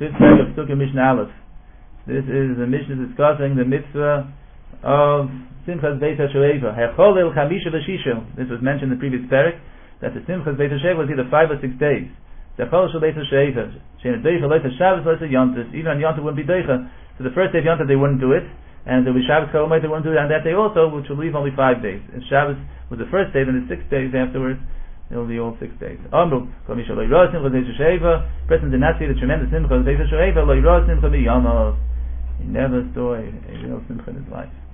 fifth paragraph of Sukkah Mishnah Aleph. This is a Mishnah discussing the mitzvah of Simchas Beis HaShoeva. Hecholil Chamisha V'Shishel. This was mentioned in the previous parak, that the Simchas Beis HaShoeva was either 5 or 6 days. Hecholil Shel Beis HaShoeva. Shein Deicha Lois HaShabbos Lois HaYontis. Even on Yontif wouldn't be Deicha. So the first day of Yontif they wouldn't do it, and there was Shabbos Kol Hamoed they wouldn't do it, and that day also, which will leave only 5 days. If Shabbos was the first day, then the 6 days afterwards, it will be all 6 days. Amru, Kol Misha Lo Yirah Simchas Beis HaShoeva. Person did not see the tremendous Simchas Beis HaShoeva. Lo Yirah Simcha B'Yamav. He never saw a real Simcha in his life.